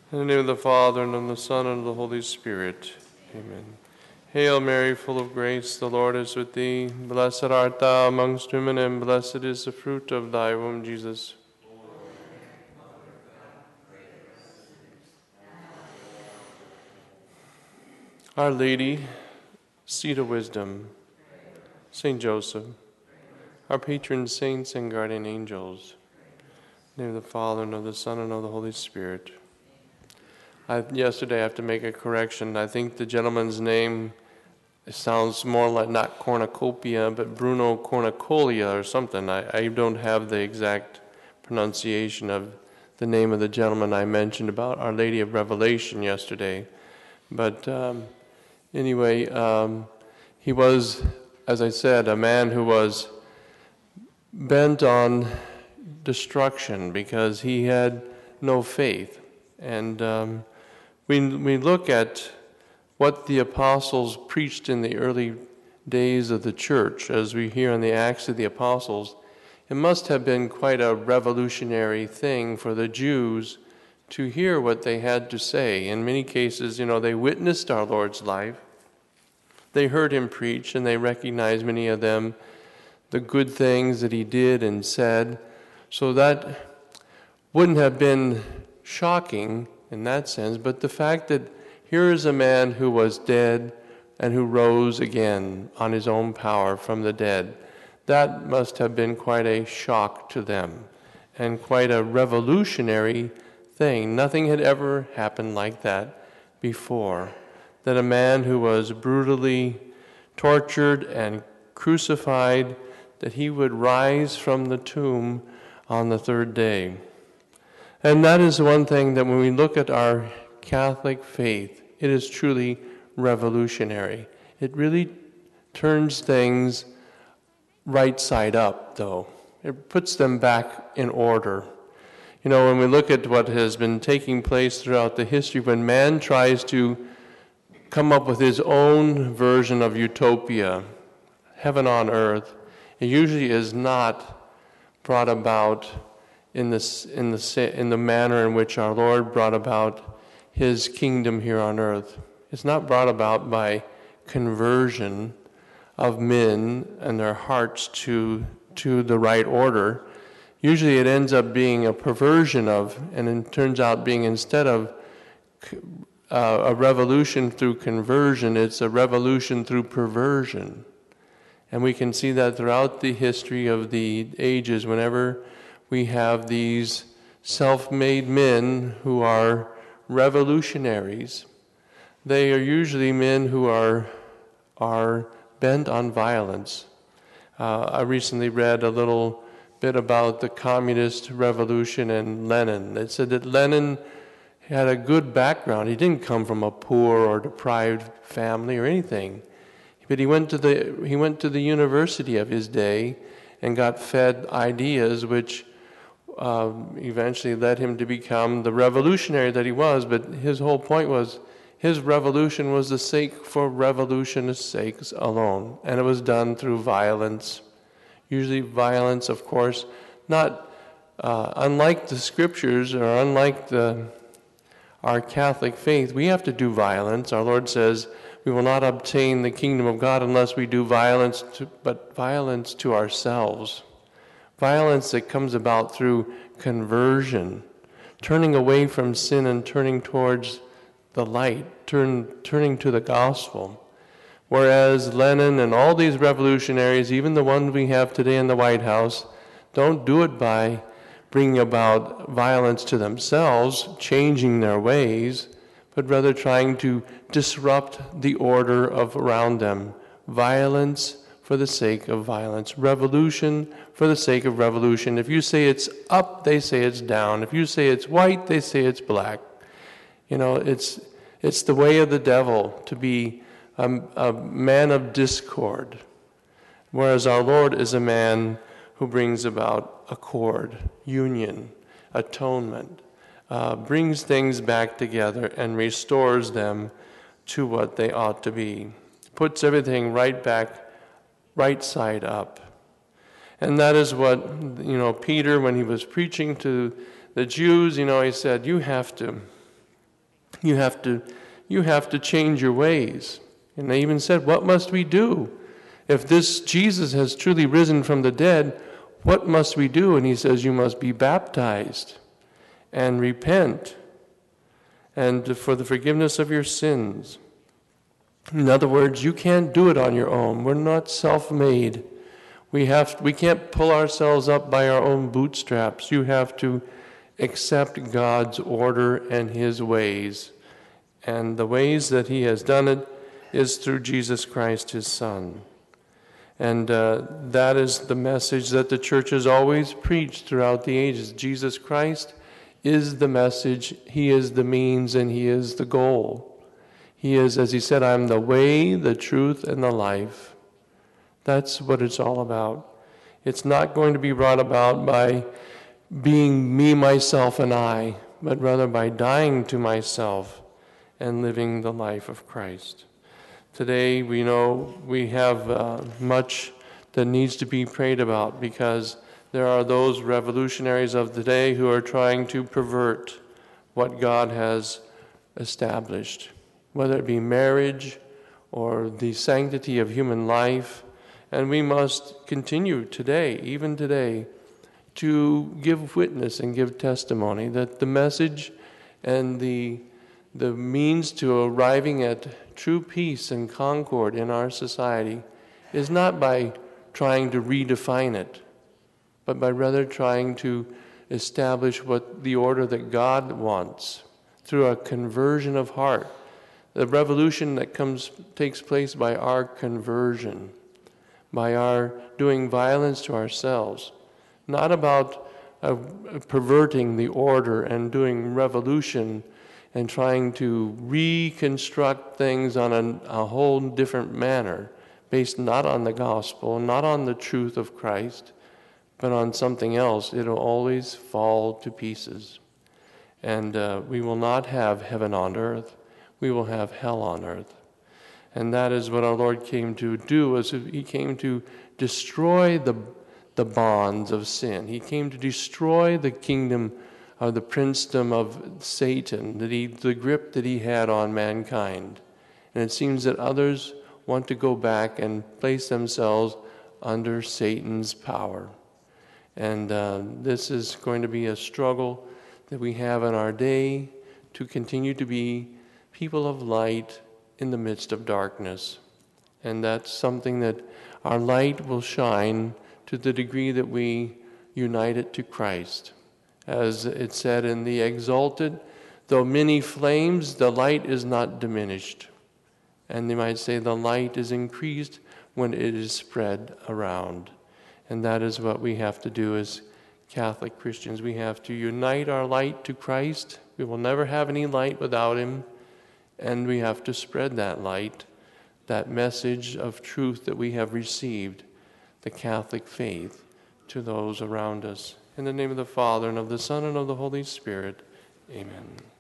In the name of the Father, and of the Son, and of the Holy Spirit. Amen. Hail Mary, full of grace, the Lord is with thee. Blessed art thou amongst women, and blessed is the fruit of thy womb, Jesus. Our Lady, seat of wisdom, Saint Joseph, our patron saints and guardian angels, in the name of the Father, and of the Son, and of the Holy Spirit. Yesterday I have to make a correction. I think the gentleman's name sounds more like not cornucopia, but Bruno Cornicolia or something. I don't have the exact pronunciation of the name of the gentleman I mentioned about Our Lady of Revelation yesterday. But anyway, he was, as I said, a man who was bent on destruction because he had no faith. And we look at what the apostles preached in the early days of the church, as we hear in the Acts of the Apostles. It must have been quite a revolutionary thing for the Jews to hear what they had to say. In many cases, they witnessed our Lord's life. They heard him preach, and they recognized, many of them, the good things that he did and said. So that wouldn't have been shocking in that sense, but the fact that here is a man who was dead and who rose again on his own power from the dead, that must have been quite a shock to them and quite a revolutionary thing. Nothing had ever happened like that before, that a man who was brutally tortured and crucified, that he would rise from the tomb on the third day. And that is one thing that when we look at our Catholic faith, it is truly revolutionary. It really turns things right side up, though. It puts them back in order. When we look at what has been taking place throughout the history, when man tries to come up with his own version of utopia, heaven on earth, it usually is not brought about in the manner in which our Lord brought about his kingdom here on earth. It's not brought about by conversion of men and their hearts to the right order. Usually it ends up being a perversion of, and it turns out being, instead of a revolution through conversion, it's a revolution through perversion. And we can see that throughout the history of the ages, whenever we have these self-made men who are revolutionaries, they are usually men who are bent on violence. I recently read a little bit about the communist revolution and Lenin. It said that Lenin had a good background. He didn't come from a poor or deprived family or anything. But he went to the university of his day and got fed ideas which eventually led him to become the revolutionary that he was. But his whole point was, his revolution was the sake for revolutionists' sakes alone. And it was done through violence. Usually violence, of course, not unlike the scriptures or unlike our Catholic faith, we have to do violence. Our Lord says, we will not obtain the kingdom of God unless we do violence to ourselves. Violence that comes about through conversion, turning away from sin and turning towards the light, turning to the gospel. Whereas Lenin and all these revolutionaries, even the ones we have today in the White House, don't do it by bringing about violence to themselves, changing their ways, but rather trying to disrupt the order around them. Violence for the sake of violence. Revolution for the sake of revolution. If you say it's up, they say it's down. If you say it's white, they say it's black. It's the way of the devil to be a man of discord, whereas our Lord is a man who brings about accord, union, atonement, brings things back together and restores them to what they ought to be, puts everything right back, right side up. And that is what, Peter, when he was preaching to the Jews, he said, you have to You have to change your ways. And they even said, what must we do? If this Jesus has truly risen from the dead, what must we do? And he says, you must be baptized and repent and for the forgiveness of your sins. In other words, you can't do it on your own. We're not self-made. We can't pull ourselves up by our own bootstraps. You have to accept God's order and his ways. And the ways that he has done it is through Jesus Christ, his Son. And that is the message that the church has always preached throughout the ages. Jesus Christ is the message, he is the means, and he is the goal. He is, as he said, I'm the way, the truth, and the life. That's what it's all about. It's not going to be brought about by being me, myself, and I, but rather by dying to myself and living the life of Christ. Today, we know we have much that needs to be prayed about because there are those revolutionaries of the day who are trying to pervert what God has established, whether it be marriage or the sanctity of human life. And we must continue today, even today, to give witness and give testimony that the message and the means to arriving at true peace and concord in our society is not by trying to redefine it, but by rather trying to establish what the order that God wants through a conversion of heart. The revolution that takes place by our conversion, by our doing violence to ourselves, not about perverting the order and doing revolution and trying to reconstruct things on a whole different manner, based not on the gospel, not on the truth of Christ, but on something else. It'll always fall to pieces. And we will not have heaven on earth. We will have hell on earth. And that is what our Lord came to do, was he came to destroy the bonds of sin. He came to destroy the kingdom or the princedom of Satan, the grip that he had on mankind. And it seems that others want to go back and place themselves under Satan's power. And this is going to be a struggle that we have in our day to continue to be people of light in the midst of darkness. And that's something that our light will shine to the degree that we unite it to Christ. As it said in the Exalted, though many flames, the light is not diminished. And they might say the light is increased when it is spread around. And that is what we have to do as Catholic Christians. We have to unite our light to Christ. We will never have any light without him. And we have to spread that light, that message of truth that we have received, the Catholic faith, to those around us. In the name of the Father, and of the Son, and of the Holy Spirit, amen.